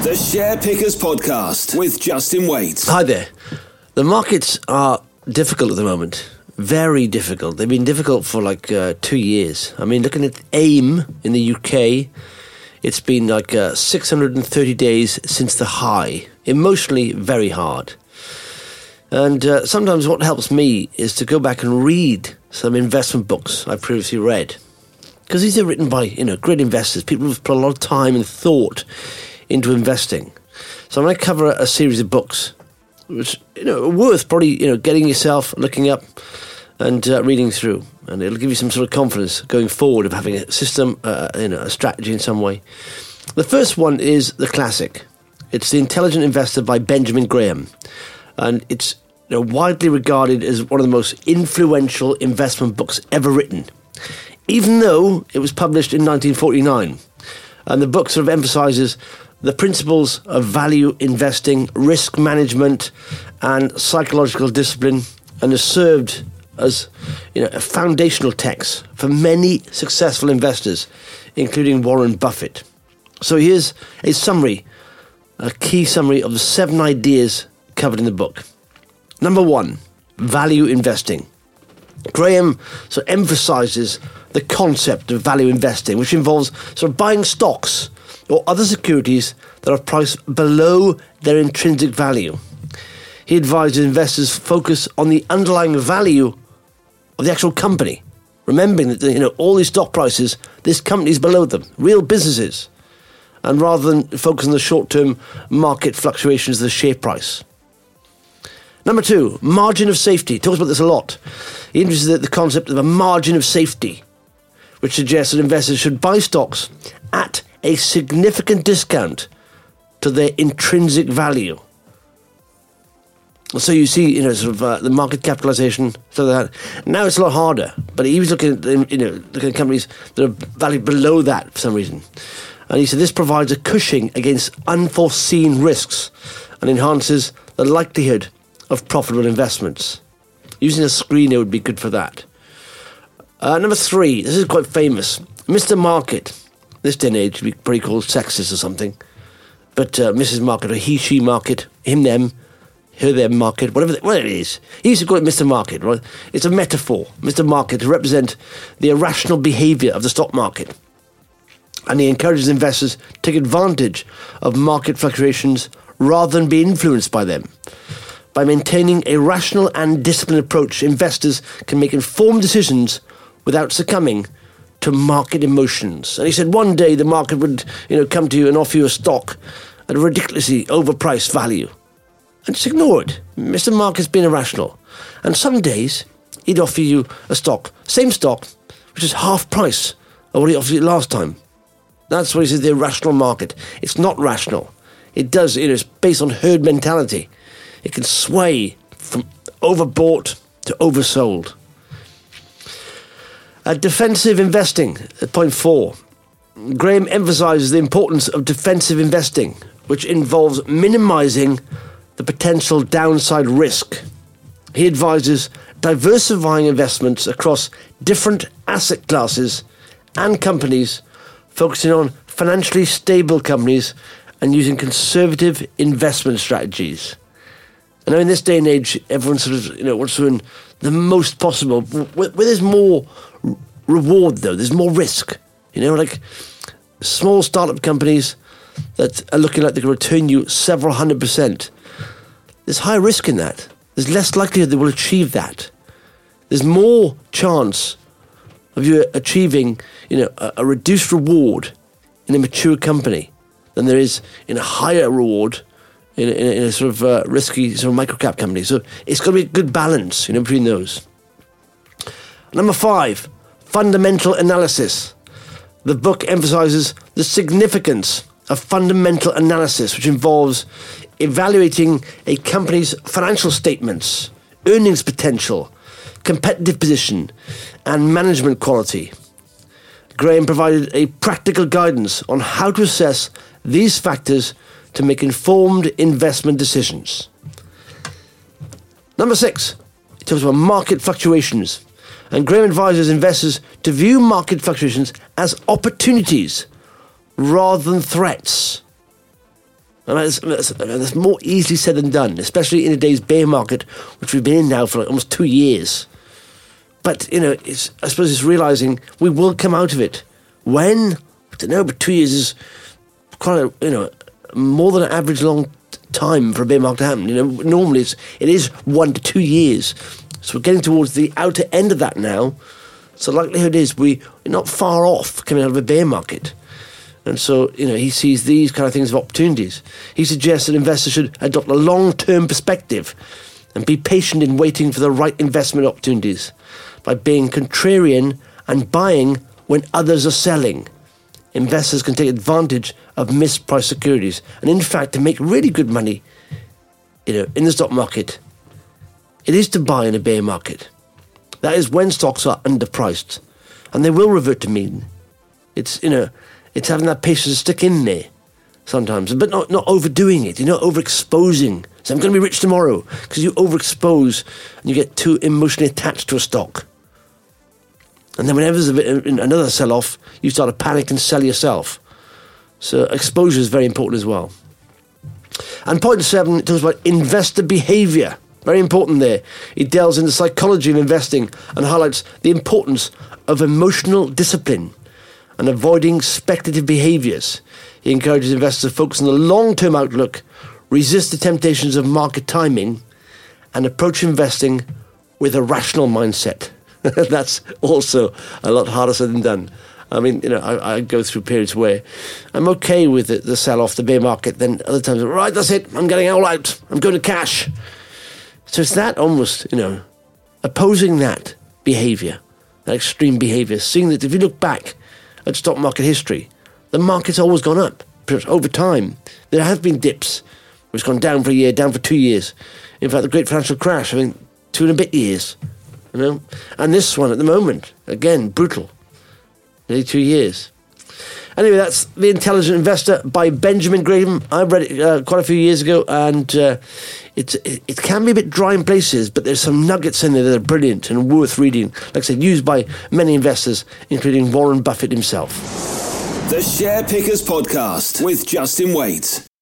The Share Pickers Podcast with Justin Waite. Hi there. The markets are difficult at the moment. Very difficult. They've been difficult for 2 years. I mean, looking at AIM in the UK, it's been 630 days since the high. Emotionally very hard. And sometimes what helps me is to go back and read some investment books I've previously read. Because these are written by, great investors, people who've put a lot of time and thought into investing. So I'm going to cover a series of books, which, are worth probably, getting yourself, looking up and reading through. And it'll give you some sort of confidence going forward of having a system, a strategy in some way. The first one is the classic. It's The Intelligent Investor by Benjamin Graham. And it's widely regarded as one of the most influential investment books ever written, even though it was published in 1949. And the book sort of emphasises the principles of value investing, risk management, and psychological discipline, and has served as a foundational text for many successful investors, including Warren Buffett. So here's a key summary of the 7 ideas covered in the book. Number 1, value investing. Graham emphasises the concept of value investing, which involves buying stocks or other securities that are priced below their intrinsic value. He advises investors focus on the underlying value of the actual company, remembering that all these stock prices, this company is below them, real businesses, and rather than focus on the short-term market fluctuations of the share price. Number 2, margin of safety. He talks about this a lot. He introduces the concept of a margin of safety, which suggests that investors should buy stocks at a significant discount to their intrinsic value. So you see, the market capitalization. So that now it's a lot harder. But he was looking at, looking at companies that are valued below that for some reason. And he said this provides a cushion against unforeseen risks and enhances the likelihood of profitable investments. Using a screener would be good for that. Number 3, this is quite famous. Mr. Market. This day and age would be pretty called sexist or something. But Mrs. Market, or he, she market, him, them, her, them market, whatever it is. He used to call it Mr. Market, right? It's a metaphor, Mr. Market, to represent the irrational behaviour of the stock market. And he encourages investors to take advantage of market fluctuations rather than be influenced by them. By maintaining a rational and disciplined approach, investors can make informed decisions without succumbing to market emotions. And he said one day the market would, come to you and offer you a stock at a ridiculously overpriced value. And just ignore it. Mr. Market's been irrational. And some days he'd offer you a stock, same stock, which is half price of what he offered you last time. That's what he says, the irrational market. It's not rational. It does, it's based on herd mentality. It can sway from overbought to oversold. Defensive investing, at point 4. Graham emphasises the importance of defensive investing, which involves minimising the potential downside risk. He advises diversifying investments across different asset classes and companies, focusing on financially stable companies and using conservative investment strategies. And in this day and age, everyone wants to earn the most possible. Where there's more reward, though, there's more risk. Small startup companies that are looking like they can return you several 100%. There's high risk in that. There's less likelihood they will achieve that. There's more chance of you achieving, a reduced reward in a mature company than there is in a higher reward in a risky microcap company. So it's got to be a good balance, between those. Number 5, fundamental analysis. The book emphasizes the significance of fundamental analysis, which involves evaluating a company's financial statements, earnings potential, competitive position, and management quality. Graham provided a practical guidance on how to assess these factors to make informed investment decisions. Number 6, it talks about market fluctuations. And Graham advises investors to view market fluctuations as opportunities rather than threats. And that's more easily said than done, especially in today's bear market, which we've been in now for like almost 2 years. But, I suppose it's realising we will come out of it. When? I don't know, but 2 years is quite more than an average long time for a bear market to happen. Normally it is 1 to 2 years. So we're getting towards the outer end of that now. So the likelihood is we're not far off coming out of a bear market. And so, he sees these kind of things as opportunities. He suggests that investors should adopt a long-term perspective and be patient in waiting for the right investment opportunities by being contrarian and buying when others are selling. Investors can take advantage of mispriced securities. And in fact, to make really good money, in the stock market, it is to buy in a bear market. That is when stocks are underpriced. And they will revert to mean. It's having that patience to stick in there sometimes, but not overdoing it, overexposing. So I'm going to be rich tomorrow, because you overexpose and you get too emotionally attached to a stock. And then whenever there's another sell-off, you start to panic and sell yourself. So exposure is very important as well. And point 7, it talks about investor behaviour. Very important there. It delves into psychology of investing and highlights the importance of emotional discipline and avoiding speculative behaviours. He encourages investors to focus on the long-term outlook, resist the temptations of market timing, and approach investing with a rational mindset. That's also a lot harder said than done. I mean, I go through periods where I'm okay with the sell-off, the bear market, then other times, right, that's it, I'm getting all out, I'm going to cash. So it's that almost, opposing that behaviour, that extreme behaviour, seeing that if you look back at stock market history, the market's always gone up over time. There have been dips, where it's gone down for a year, down for 2 years. In fact, the great financial crash, 2 and a bit years. And this one at the moment, again, brutal. Nearly 2 years. Anyway, that's The Intelligent Investor by Benjamin Graham. I read it quite a few years ago, and it can be a bit dry in places, but there's some nuggets in there that are brilliant and worth reading. Like I said, used by many investors, including Warren Buffett himself. The Share Pickers Podcast with Justin Waite.